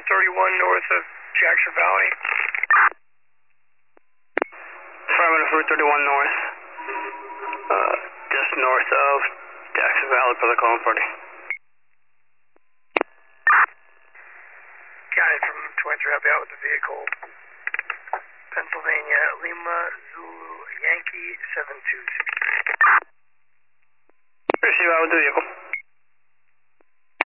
31 north of Jackson Valley. Affirmative, Route 31 north. Just north of Jackson Valley for the calling party. Got it from 23, I'll be out with the vehicle. Pennsylvania, Lima, Zulu, Yankee, 726. Receive out with the vehicle.